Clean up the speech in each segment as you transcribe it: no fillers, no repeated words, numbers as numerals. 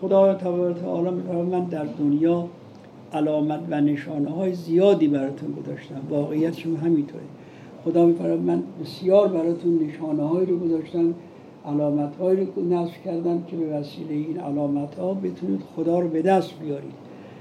خدا تبارک و تعالی می‌فرماید من در دنیا علامت و نشانه‌های زیادی براتون گذاشتم. واقعیتش همینطوره. خدا می‌فرماید من بسیار براتون نشانه‌هایی رو گذاشتم، علامت‌هایی رو نصب کردم که به وسیله این علامت‌ها بتونید خدا رو به دست بیارید.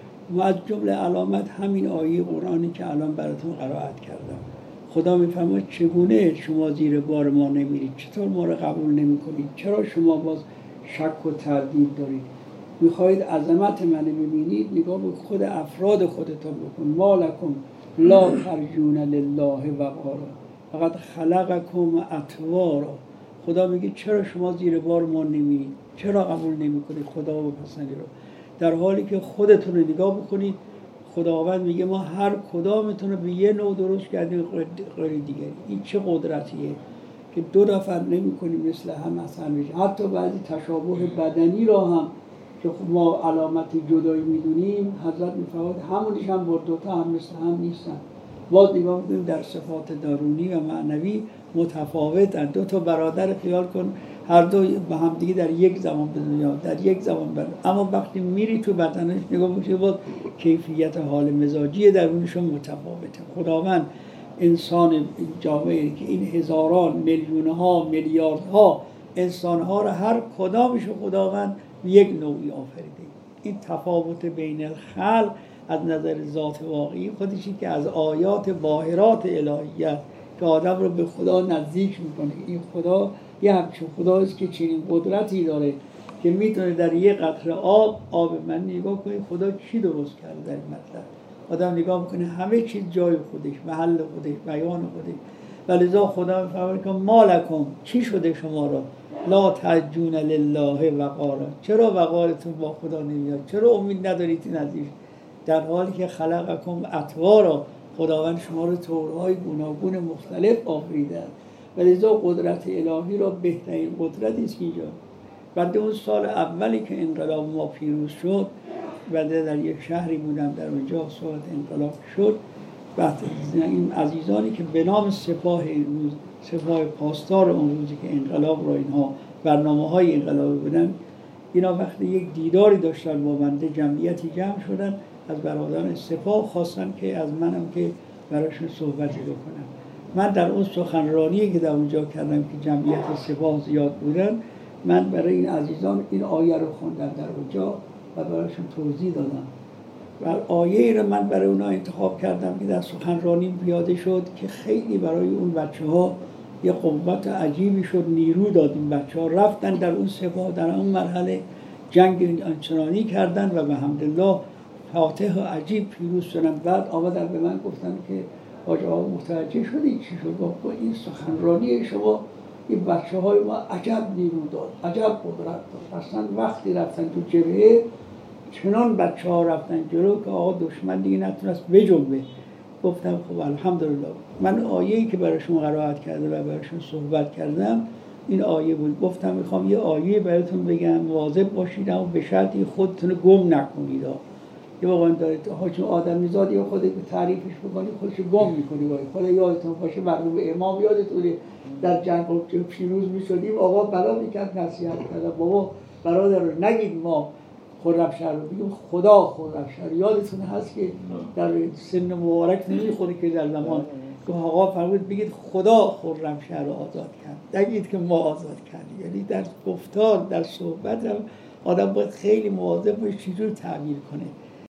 و از جمله علامت همین آیه قرآنی که الان براتون قرائت کردم. خدا می‌فرماید چگونه شما زیر بار ما نمیرید؟ چطور ما رو قبول نمی‌کنید؟ چرا شما باز شک و تردید دارید؟ میخواهید عظمت من ببینید؟ نگاه به خود افراد خودتون بکن. ما لکم لا ترجون لله وقارا فقد خلقکم اطوارا. خدا میگه چرا شما زیر بار ما نمیرید؟ چرا قبول نمی‌کنید خدا و پسندی رو؟ در حالی که خودتون رو نگاه بکنید، خداوند میگه ما هر کدامتون رو به یه نوع درست کردیم غیر دیگری. این چه قدرتیه که دو نفر نمی‌کنیم مثل هم مثلا میشه. حتی بعضی تشابه بدنی را هم که ما علامت جدایی میدونیم، حضرت میفرماید همونیش هم با دوتا هم مثل هم نیستن. باز نگاه میکنیم در صفات درونی و معنوی متفاوتن. دو تا برادر خیال کن هر دو با هم دیگه در یک زمان به دنیا، در یک زمان برن، اما وقتی میری تو بدنش نگاه میکنی باز کیفیت حال مزاجی درونشون متفاوته. خداوند انسان جامعه که این هزاران میلیونها میلیاردها انسانها را هر کدامش خداوند یک نوعی آفریده. این تفاوت بین الخلق از نظر ذات واقعی خودشی که از آیات باهرات الهیت که آدم رو به خدا نزدیک میکنه. این خدا یه همچون خداست که چنین قدرتی داره که میتونه در یه قطره آب من نگاه کنید خدا چی درست کرده در این مطلب. آدم نگاه میکنه همه چیز جای خودش، محل خودش، بیان خودش. ولذا خدا میفرماید که ما لکم چی شده شما را لا ترجون لله وقارا؟ چرا وقارتون با خدا نمیاد؟ چرا امید ندارید این ازش؟ در حالی که خلقکم اطوارا، خداوند شما رو طورهای گوناگون مختلف آفریده. ولذا قدرت الهی را بهترین قدرتی است اینجا. بعد اون سال اولی که انقلاب ما پیروز شد، بعد در یک شهری بودم در اونجا صحبت انقلاب شد، بعد این عزیزانی که به نام سپاه روز، سپاه پاسدار اون روزی که انقلاب را اینها برنامه‌های انقلابی بودن، اینا وقتی یک دیداری داشتن با بنده، جمعیتی جمع شدن از برادران سپاه، خواستن که از منم که براشون صحبتی بکنم. من در اون سخنرانی که در اونجا کردم که جمعیت سپاه زیاد بودن، من برای این عزیزان این آیه رو خوندم در اونجا و براشون توضیح دادم. و آیه رو من برای اونا انتخاب کردم که در سخنرانی پیاده شد که خیلی برای اون بچه‌ها یه قوت عجیبی شد، نیرو داد. این بچه‌ها رفتن در اون سپاه، در اون مرحله جنگ آنچنانی کردن و به حمدالله فاتح و عجیب پیروز شدن. بعد آمدن به من گفتن که حاج آقا متوجه شدی چی شد؟ با این سخنرانی شما این بچه‌های ما عجب نیرو داد، عجب قدرت داد. اصلا وقتی رفتن تو جبهه چنان بچه‌ها رفتن جلو که آقا دشمن دیگه نتونست بجنبه. گفتم خب الحمدلله. من آیه‌ای که برای شما قرائت کرده و براشون صحبت کردم این آیه بود. گفتم میخوام یه آیه براتون بگم، مواظب باشید اما به شرطی خودتون گم نکنید. یه واقعا دارید چون آدمیزاد یا خودت به تعریفش بکنی خودش گم می‌کنی. حالا یادتون باشه مرحوم امام یادتونه در جنگ پیروز می‌شدیم، آقا بلا می‌کرد نصیحت کرد بابا برادر رو نگید ما خرمشهر رو بگیم خدا خرمشهر. یادتون هست که در سن مبارک نمیخوره که در زمان که آقا فرمود بگید خدا خرمشهر رو آزاد کرد، نگید که ما آزاد کردیم. یعنی در گفتار در صحبت هم آدم باید خیلی مواظب باشه چجور تعبیر کنه.